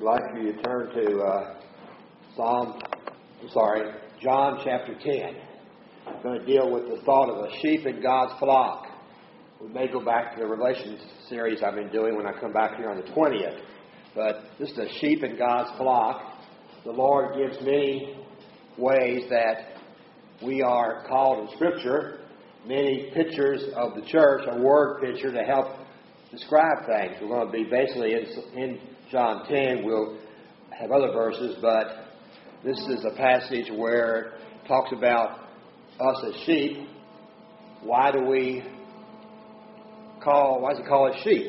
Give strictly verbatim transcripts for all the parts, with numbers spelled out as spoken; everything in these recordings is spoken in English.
I'd like for you to turn to uh, Psalm, I'm sorry, John chapter ten. I'm going to deal with the thought of a sheep in God's flock. We may go back to the Revelation series I've been doing when I come back here on the twentieth. But this is a sheep in God's flock. The Lord gives many ways that we are called in Scripture, many pictures of the church, a word picture to help describe things. We're going to be basically in, in John ten. We'll have other verses, but this is a passage where it talks about us as sheep. Why do we call, why does it call it sheep?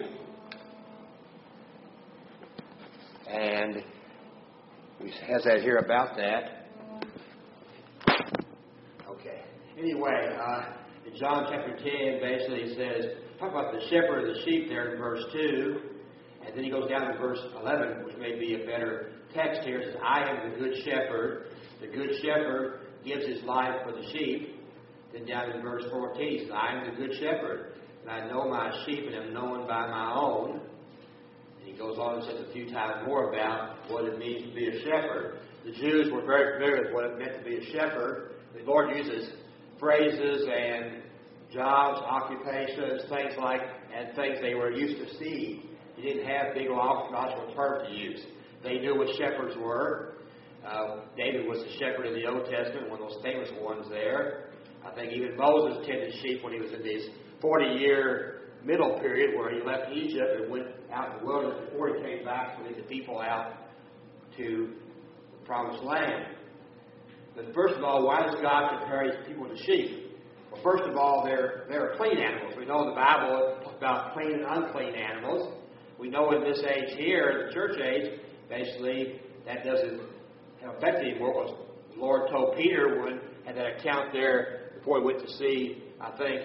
And it has that here about that. Okay. Anyway, uh, in John chapter ten, basically it says, talk about the shepherd of the sheep there in verse two. And then he goes down to verse eleven, which may be a better text here. It says, I am the good shepherd. The good shepherd gives his life for the sheep. Then down in verse fourteen, he says, I am the good shepherd, and I know my sheep and am known by my own. And he goes on and says a few times more about what it means to be a shepherd. The Jews were very familiar with what it meant to be a shepherd. The Lord uses phrases and jobs, occupations, things like, and things they were used to seeing. He didn't have big logical terms to use. They knew what shepherds were. Uh, David was the shepherd in the Old Testament, one of those famous ones there. I think even Moses tended sheep when he was in his forty-year middle period where he left Egypt and went out in the wilderness before he came back to lead the people out to the promised land. But first of all, why does God compare his people to sheep? Well, first of all, they're, they're clean animals. We know in the Bible it talks about clean and unclean animals. We know in this age here, the church age, basically, that doesn't affect anymore. The Lord told Peter when had that account there before he went to see, I think,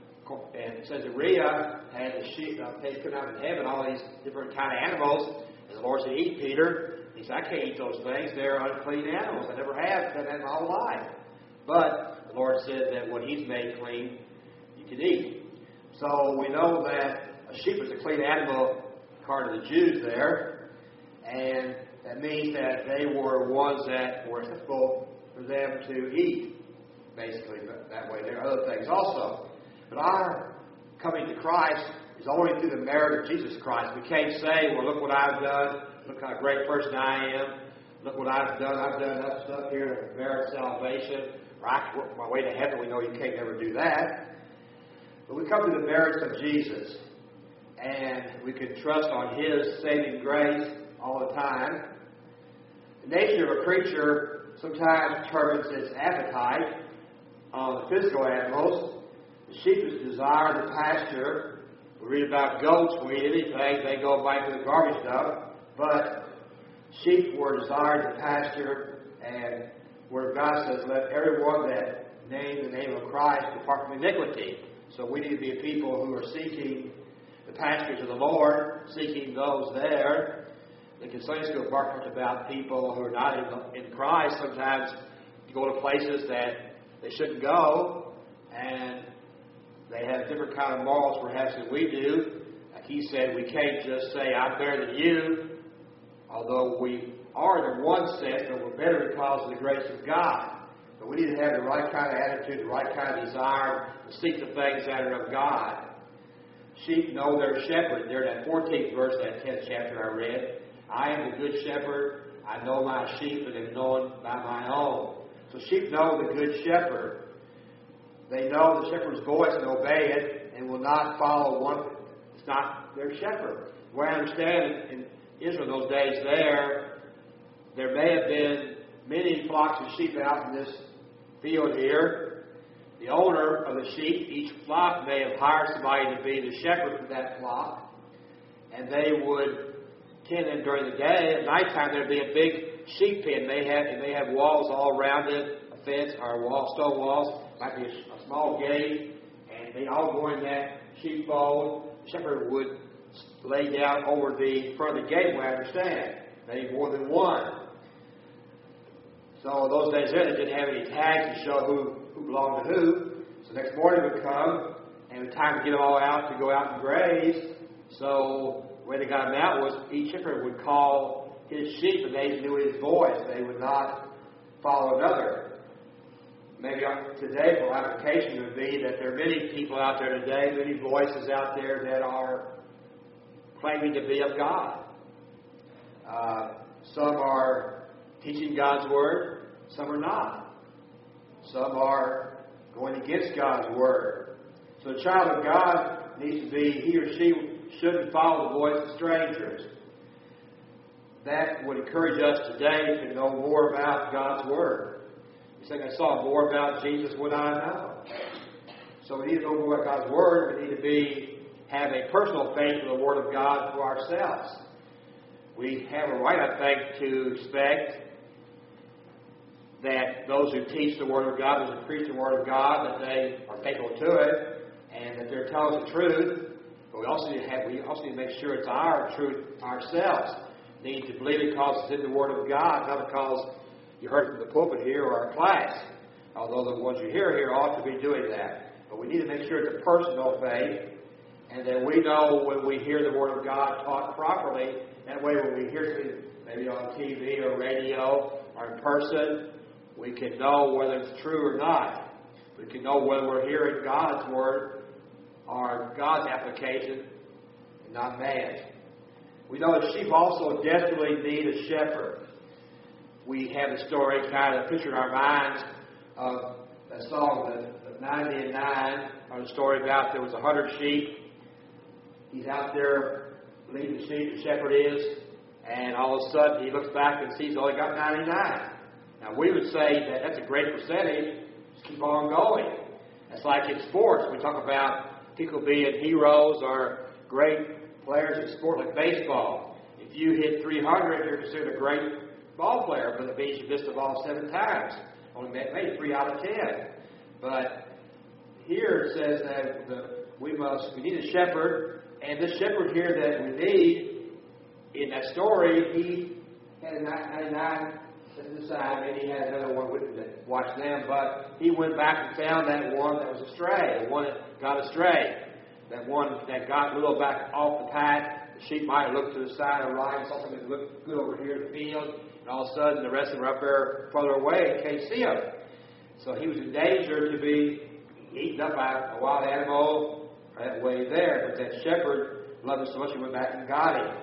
and Caesarea had the sheep, uh, they come out in heaven, all these different kind of animals. And the Lord said, eat, Peter. He said, I can't eat those things. They're unclean animals. I never have done that in my whole life. But the Lord said that what he's made clean, you can eat. So we know that a sheep is a clean animal, according to the Jews there. And that means that they were ones that were acceptable for them to eat, basically, that way. There are other things also. But our coming to Christ is only through the merit of Jesus Christ. We can't say, well, look what I've done. Look how great a person I am. Look what I've done. I've done enough stuff here to merit salvation. Or I can work my way to heaven. We know you can't never do that. But we come to the merits of Jesus. And we can trust on his saving grace all the time. The nature of a creature sometimes determines its appetite on the physical animals. The sheep is desire the pasture. We read about goats, we eat anything, they go back to the garbage dump. But sheep were desired the pasture, and where God says, let everyone that name the name of Christ depart from iniquity. So we need to be a people who are seeking the pastures of the Lord, seeking those there. The Sunday school part talks about people who are not in, in Christ. Sometimes you go to places that they shouldn't go, and they have different kind of morals perhaps than we do. Like he said, we can't just say, I'm better than you, although we are in one sense, but we're better because of the grace of God. But we need to have the right kind of attitude, the right kind of desire to seek the things that are of God. Sheep know their shepherd. There in that fourteenth verse of that tenth chapter I read, I am the good shepherd. I know my sheep and am known by my own. So sheep know the good shepherd. They know the shepherd's voice and obey it and will not follow one. It's not their shepherd. Where I understand in Israel those days there, there may have been many flocks of sheep out in this field here. The owner of the sheep, each flock may have hired somebody to be the shepherd for that flock. And they would tend them during the day. At nighttime there'd be a big sheep pen. They have, and they have walls all around it, a fence or wall, stone walls. Might be a, a small gate, and they all go in that sheepfold. The shepherd would lay down over the front of the gate, where I understand. Maybe more than one. So those days there, they didn't have any tags to show who, who belonged to who. So next morning would come, and the time to get them all out to go out and graze. So the way they got them out was each shepherd would call his sheep and they knew his voice. They would not follow another. Maybe today, for application, would be that there are many people out there today, many voices out there that are claiming to be of God. Uh, some are teaching God's Word, some are not. Some are going against God's Word. So a child of God needs to be, he or she shouldn't follow the voice of strangers. That would encourage us today to know more about God's Word. You say, I saw more about Jesus, what I know. So we need to know more about God's Word. We need to be have a personal faith in the Word of God for ourselves. We have a right, I think, to expect that those who teach the Word of God, those who preach the Word of God, that they are faithful to it and that they're telling the truth. But we also need to have, we also need to make sure it's our truth ourselves. We need to believe it because it's in the Word of God, not because you heard it from the pulpit here or our class. Although the ones you hear here ought to be doing that. But we need to make sure it's a personal faith, and that we know when we hear the Word of God taught properly. That way when we hear it maybe on T V or radio or in person, we can know whether it's true or not. We can know whether we're hearing God's Word or God's application and not man's. We know that sheep also desperately need a shepherd. We have a story, kind of a picture in our minds of that song, the, the ninety and nine, or the story about there was a hundred sheep. He's out there leading the sheep, the shepherd is, and all of a sudden he looks back and sees he's only got ninety-nine. Now we would say that that's a great percentage. Just keep on going. It's like in sports. We talk about people being heroes or great players in sport like baseball. If you hit three hundred, you're considered a great ball player, but it means you missed the ball seven times. Only made three out of ten. But here it says that the, we must we need a shepherd. And this shepherd here that we need, in that story, he had a ninety-nine set aside, and he had another one with him that watched them, but he went back and found that one that was astray, the one that got astray, that one that got a little back off the path. The sheep might have looked to the side or right and saw something that looked good over here in the field, and all of a sudden the rest of them are up there further away and can't see him. So he was in danger to be eaten up by a wild animal that way there, but that shepherd loved him so much he went back and got him.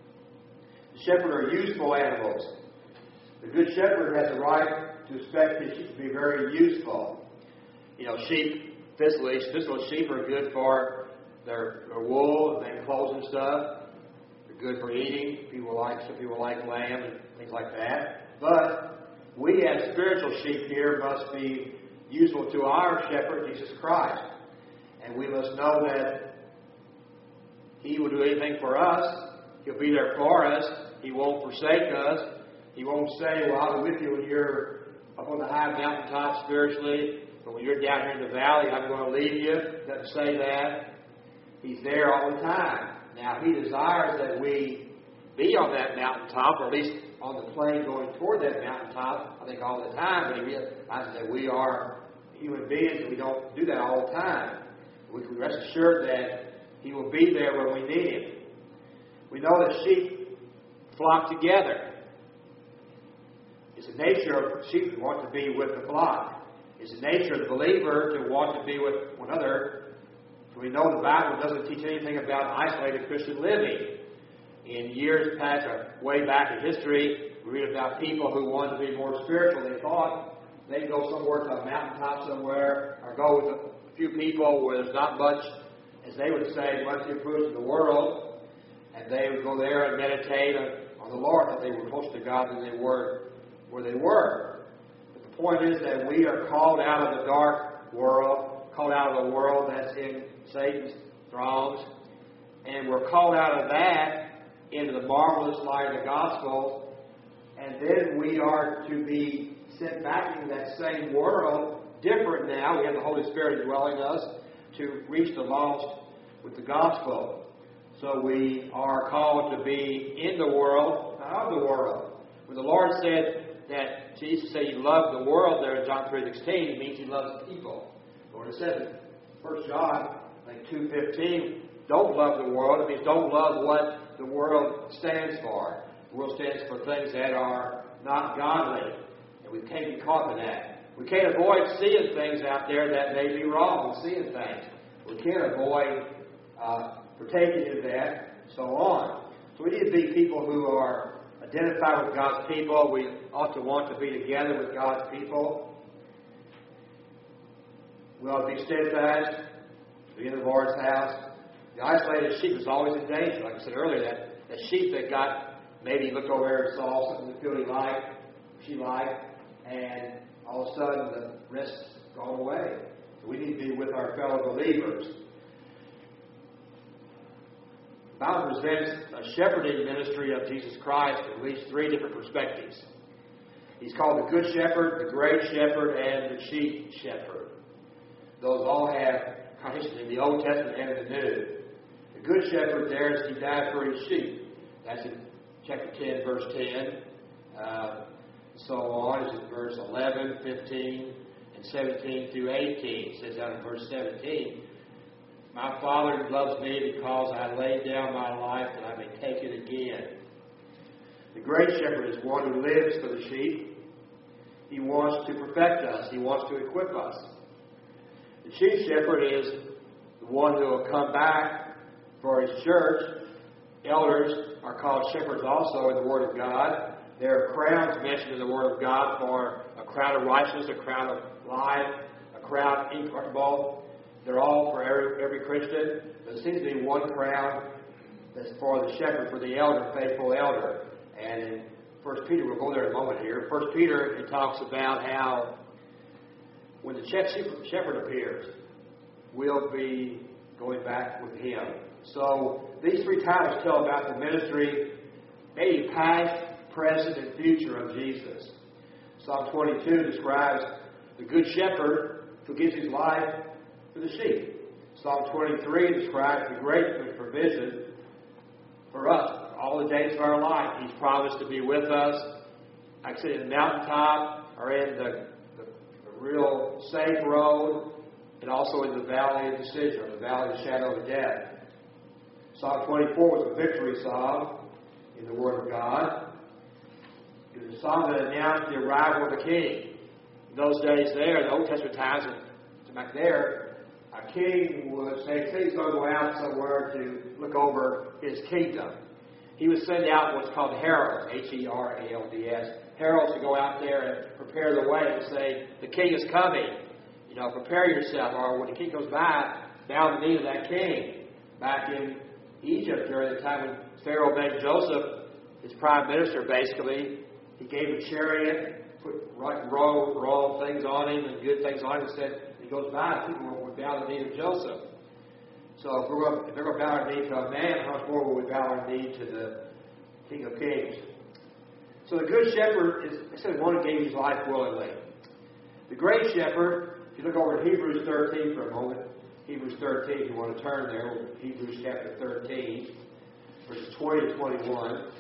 The shepherd are useful animals. The good shepherd has a right to expect his sheep to be very useful. You know, sheep, physically, physical sheep are good for their, their wool and their clothes and stuff. They're good for eating. People like some people like lamb and things like that. But we as spiritual sheep here must be useful to our shepherd, Jesus Christ. And we must know that He will do anything for us. He'll be there for us. He won't forsake us. He won't say, well, I'll be with you when you're up on the high mountaintop spiritually, but when you're down here in the valley, I'm going to leave you. He doesn't say that. He's there all the time. Now, He desires that we be on that mountaintop, or at least on the plane going toward that mountaintop, I think all the time, but He realizes that we are human beings and we don't do that all the time. We can rest assured that He will be there when we need Him. We know that sheep flock together. It's the nature of sheep to want to be with the flock. It's the nature of the believer to want to be with one another. So we know the Bible doesn't teach anything about isolated Christian living. In years past, or way back in history, we read about people who wanted to be more spiritual. They thought they'd go somewhere to a mountaintop somewhere, or go with a few people where there's not much, as they would say, much influence in the world, and they would go there and meditate on, on the Lord, that they were closer to God than they were where they were. But the point is that we are called out of the dark world, called out of the world that's in Satan's thrones, and we're called out of that into the marvelous light of the gospel, and then we are to be sent back into that same world, different now. We have the Holy Spirit indwelling us to reach the lost with the gospel. So we are called to be in the world, not of the world. When the Lord said that Jesus said He loved the world there in John three sixteen, it means He loves people. But when it says in First John like two fifteen, don't love the world, it means don't love what the world stands for. The world stands for things that are not godly. And we can't be caught in that. We can't avoid seeing things out there that may be wrong, seeing things. We can't avoid uh, partaking in that, and so on. So we need to be people who are identified with God's people. We ought to want to be together with God's people. We ought to be steadfast, be in the Lord's house. The isolated sheep is always in danger. Like I said earlier, that, that sheep that got, maybe looked over there and saw something that Billy liked, she liked, and all of a sudden the rest's gone away. So we need to be with our fellow believers. The Bible presents a shepherding ministry of Jesus Christ in at least three different perspectives. He's called the Good Shepherd, the Great Shepherd, and the Chief Shepherd. Those all have connotations in the Old Testament and in the New. The Good Shepherd there is he died for his sheep. That's in chapter ten, verse ten. Uh, so on. It's in verse eleven, fifteen, and seventeen through eighteen. It says out in verse seventeen, my Father loves me because I laid down my life that I may take it again. The Great Shepherd is one who lives for the sheep. He wants to perfect us. He wants to equip us. The Chief Shepherd is the one who will come back for his church. Elders are called shepherds also in the Word of God. There are crowns mentioned in the Word of God for a crown of righteousness, a crown of life, a crown incorruptible. They're all for every, every Christian. There seems to be one crown that's for the shepherd, for the elder, faithful elder. And in First Peter, we'll go there in a moment here. First Peter, it talks about how when the shepherd appears, we'll be going back with him. So these three titles tell about the ministry, maybe past, present, and future of Jesus. Psalm twenty-two describes the good shepherd who gives his life for the sheep. Psalm twenty-three describes the great provision for us all the days of our life. He's promised to be with us, like I said, in the mountaintop or in the, the, the real safe road, and also in the valley of decision, or the valley of the shadow of death. Psalm twenty-four was a victory psalm in the Word of God. It was a psalm that announced the arrival of the king. In those days there, the Old Testament times, and back there, a king would say, he's going to go out somewhere to look over his kingdom. He would send out what's called heralds, H E R A L D S, heralds to go out there and prepare the way and say, the king is coming. You know, prepare yourself. Or when the king goes by, bow the knee to that king. Back in Egypt, during the time when Pharaoh made Joseph his prime minister, basically, he gave him a chariot, put right, roll, roll things on him and good things on him, and said, he goes by, people would bow the knee to Joseph. So if we're going, if we're going to bow our knee to a man, how much more will we bow our knee to the King of Kings? So the Good Shepherd is, I said, one who gave his life willingly. The Great Shepherd, if you look over at Hebrews thirteen for a moment, Hebrews thirteen, if you want to turn there, Hebrews chapter thirteen, verses twenty to twenty-one.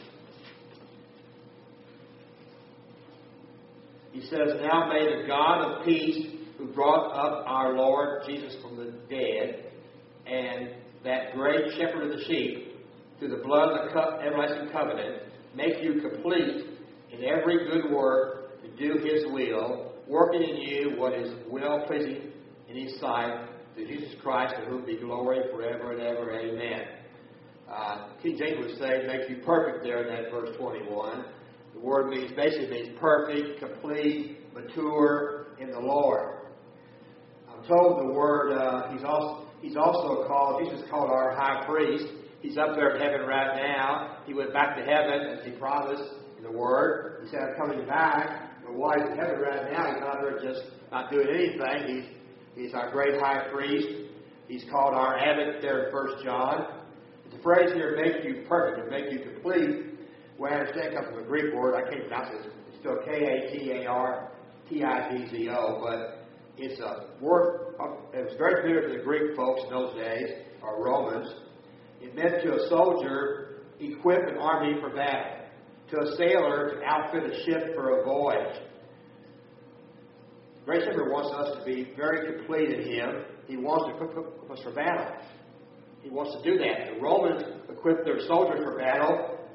He says, now may the God of peace, who brought up our Lord Jesus from the dead, and that great shepherd of the sheep, through the blood of the co- everlasting covenant, make you complete in every good work to do his will, working in you what is well-pleasing in his sight, through Jesus Christ, to whom be glory forever and ever. Amen. Uh, King James would say, make you perfect there in that verse twenty-one. The word means, basically means perfect, complete, mature in the Lord. I'm told the word, uh, he's also He's also called, Jesus is called our high priest. He's up there in heaven right now. He went back to heaven as he promised in the Word. He said, I'm coming back. But while he's in heaven right now, he's not there just not doing anything. He's, he's our great high priest. He's called our advocate there in First John. But the phrase here, make you perfect, or make you complete, well, I understand it comes from a Greek word. I can't pronounce it. It's still K A T A R T I D Z O, but it's a word, it was very familiar to the Greek folks in those days, or Romans. It meant to a soldier, equip an army for battle. To a sailor, to outfit a ship for a voyage. The Great Shepherd wants us to be very complete in Him. He wants to equip us for battle. He wants to do that. The Romans equipped their soldiers for battle,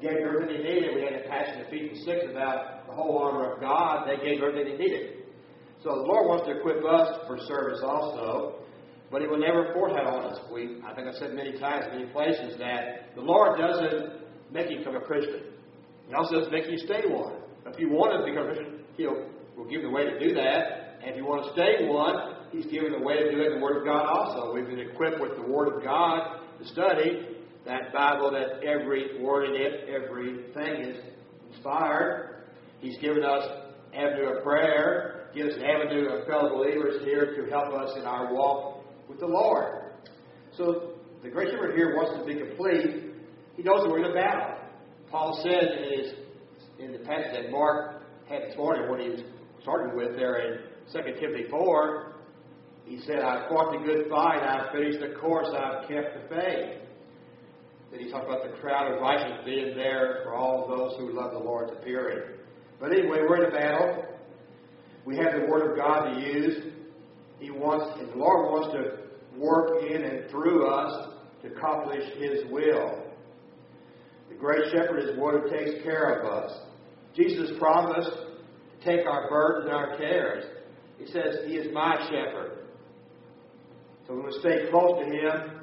gave everything they needed. We had a passage in Ephesians six about the whole armor of God. They gave everything they needed. So the Lord wants to equip us for service also, but He will never force that on us. We, I think I've said many times, many places, that the Lord doesn't make you become a Christian. He also doesn't make you stay one. If you want to become a Christian, He'll will give you the way to do that. And if you want to stay one, He's given the way to do it in the Word of God also. We've been equipped with the Word of God to study that Bible, that every word in it, everything is inspired. He's given us avenue of prayer, gives us an avenue of fellow believers here to help us in our walk with the Lord. So the Great Shepherd here wants to be complete. He knows that we're in a battle. Paul said in, his, in the passage that Mark had this morning, when he was starting with there in Second Timothy four, he said, I've fought the good fight, I've finished the course, I've kept the faith. Then he talked about the crowd of righteous being there for all those who love the Lord's appearing. But anyway, we're in a battle. We have the Word of God to use. He wants, and the Lord wants to work in and through us to accomplish His will. The Great Shepherd is one who takes care of us. Jesus promised to take our burdens and our cares. He says, He is my shepherd. So we must stay close to Him,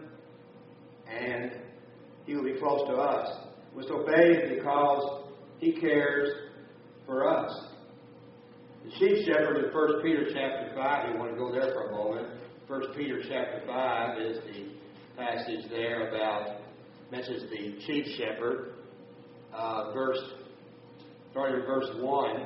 and He will be close to us. We must obey Him because He cares for us. The chief shepherd in First Peter chapter five, you want to go there for a moment. First Peter chapter five is the passage there about, mentions the chief shepherd. Uh, verse, starting with verse one,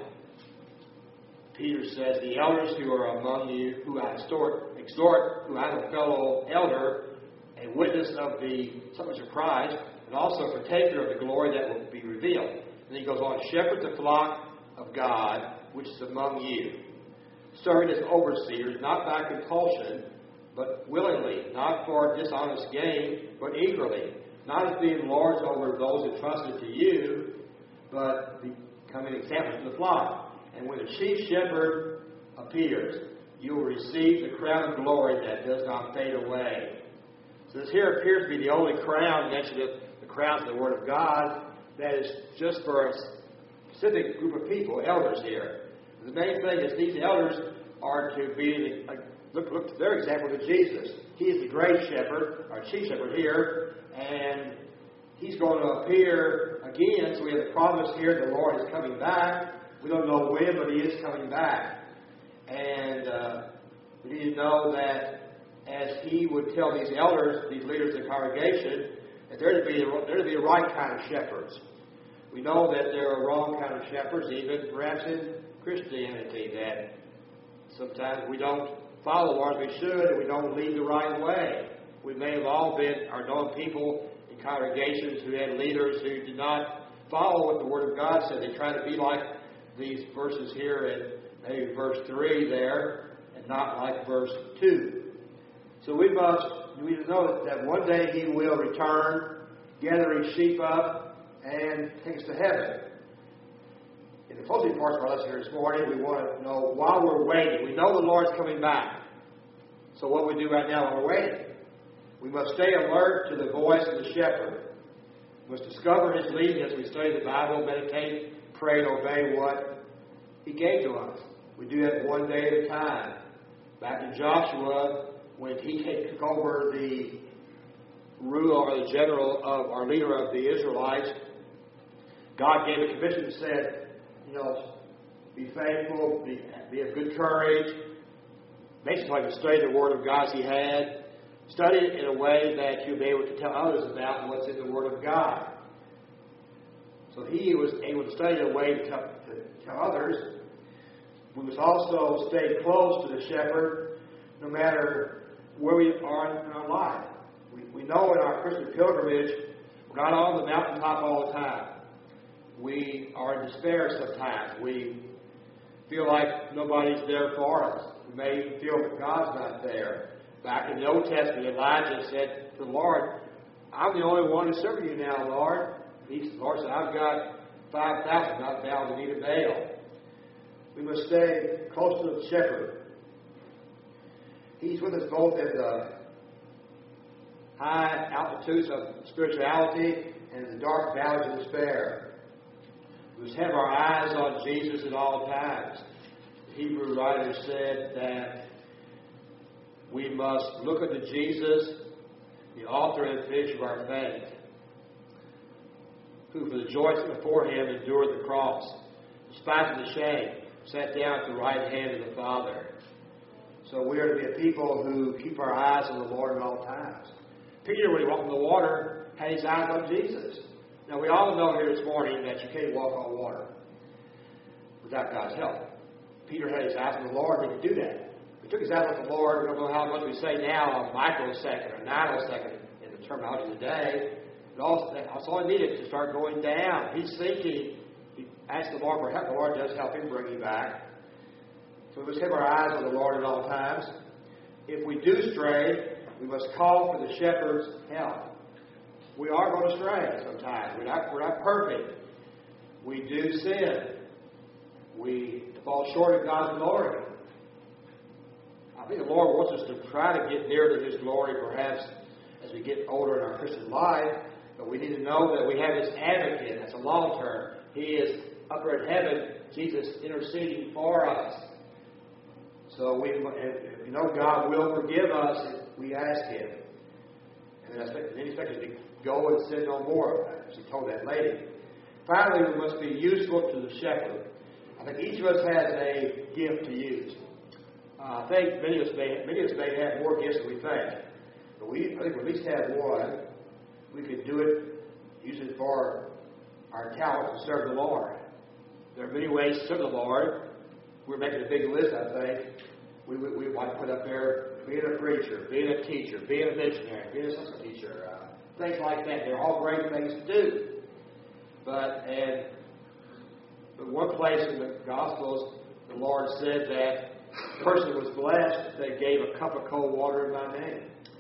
Peter says, the elders who are among you, who I exhort, exhort who I am a fellow elder, a witness of the sufferings of Christ, and also partaker of the glory that will be revealed. And he goes on, shepherd the flock of God, which is among you, serving as overseers, not by compulsion, but willingly, not for dishonest gain, but eagerly, not as being lords over those entrusted to you, but becoming examples to the flock. And when the chief shepherd appears, you will receive the crown of glory that does not fade away. So this here appears to be the only crown mentioned in the crowns of the Word of God that is just for a specific group of people, elders here. The main thing is these elders are to be, like, look, look to their example to Jesus. He is the great shepherd, our chief shepherd here, and He's going to appear again. So we have the promise here the Lord is coming back. We don't know when, but He is coming back. And uh, we need to know that as He would tell these elders, these leaders of the congregation, that they're to be, they're to be the right kind of shepherds. We know that there are wrong kind of shepherds, even perhaps in Christianity, that sometimes we don't follow the Lord as we should, and we don't lead the right way. We may have all been, or known people in congregations who had leaders who did not follow what the Word of God said. They tried to be like these verses here in maybe verse three there, and not like verse two. So we must, we know that one day He will return, gather His sheep up, and take us to heaven. In the closing parts of our lesson here this morning, we want to know while we're waiting. We know the Lord's coming back. So what we do right now while we're waiting? We must stay alert to the voice of the shepherd. We must discover His leading as we study the Bible, meditate, pray, and obey what He gave to us. We do that one day at a time. Back in Joshua, when he took over the ruler or the general of our leader of the Israelites, God gave a commission and said, you know, be faithful, be, be of good courage. Basically, to study the Word of God as he had. Study it in a way that you'll be able to tell others about what's in the Word of God. So he was able to study it in a way to tell, to tell others. We must also stay close to the shepherd no matter where we are in our life. We, we know in our Christian pilgrimage, we're not on the mountaintop all the time. We are in despair sometimes. We feel like nobody's there for us. We may even feel that God's not there. Back in the Old Testament, Elijah said to the Lord, I'm the only one who's serving you now, Lord. He, the Lord said, I've got five thousand, not Baal, to need a Baal. We must stay close to the shepherd. He's with us both at the high altitudes of spirituality and the dark valleys of despair. We must have our eyes on Jesus at all times. The Hebrew writer said that we must look unto Jesus, the author and finisher of our faith, who for the joy set before him endured the cross, despising the shame, sat down at the right hand of the Father. So we are to be a people who keep our eyes on the Lord at all times. Peter, when he walked on the water, had his eyes on Jesus. Now, we all know here this morning that you can't walk on water without God's help. Peter had his eyes on the Lord, and he could do that. He took his eyes on the Lord. We don't know how much we say now, a microsecond or nanosecond in the terminology of the day. But also, that's all he needed to start going down. He's sinking. He asked the Lord for help. The Lord does help him bring him back. So we must have our eyes on the Lord at all times. If we do stray, we must call for the shepherd's help. We are going to stray sometimes. We're not, we're not perfect. We do sin. We fall short of God's glory. I think the Lord wants us to try to get near to His glory, perhaps as we get older in our Christian life. But we need to know that we have this advocate. That's a long term. He is up there in heaven, Jesus interceding for us. So we, if you know God will forgive us if we ask Him. And then He expects us to go and sin no more, as He told that lady. Finally, we must be useful to the shepherd. I think each of us has a gift to use. Uh, I think many of us may many of us may have more gifts than we think. But we I think we at least have one. We could do it, use it for our talent to serve the Lord. There are many ways to serve the Lord. We're making a big list, I think. We, we, we want to put up there being a preacher, being a teacher, being a missionary, being a Sunday teacher, uh, things like that. They're all great things to do. But and in one place in the Gospels, the Lord said that the person was blessed that gave a cup of cold water in my name.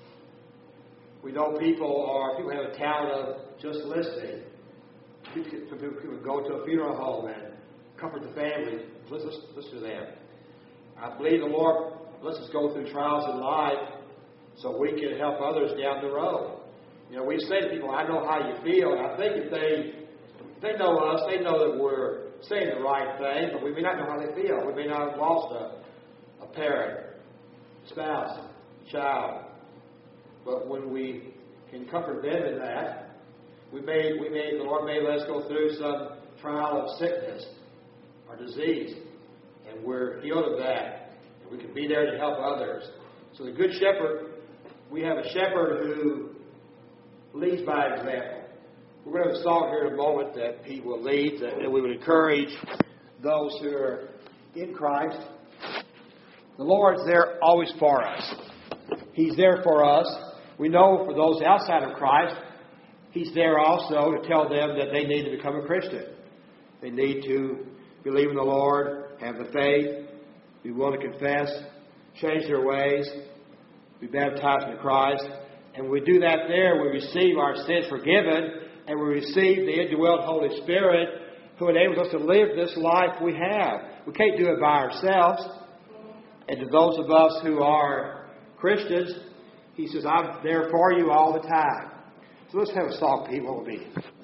We know people are people have a talent of just listening. People, people go to a funeral home and comfort the family. Listen, listen to them. I believe the Lord lets us go through trials in life so we can help others down the road. You know, we say to people, "I know how you feel." And I think if they if they know us, they know that we're saying the right thing, but we may not know how they feel. We may not have lost a, a parent, spouse, child. But when we can comfort them in that, we may, we may, the Lord may let us go through some trial of sickness or disease, and we're healed of that, and we can be there to help others. So the Good Shepherd, we have a shepherd who leads by example. We're going to have a song here in a moment that he will lead, and we would encourage those who are in Christ. The Lord's there always for us. He's there for us. We know for those outside of Christ, He's there also to tell them that they need to become a Christian. They need to believe in the Lord, have the faith, be willing to confess, change their ways, be baptized in Christ. And when we do that there, we receive our sins forgiven, and we receive the indwelt Holy Spirit who enables us to live this life we have. We can't do it by ourselves. And to those of us who are Christians, He says, I'm there for you all the time. So let's have a song, people. What will be?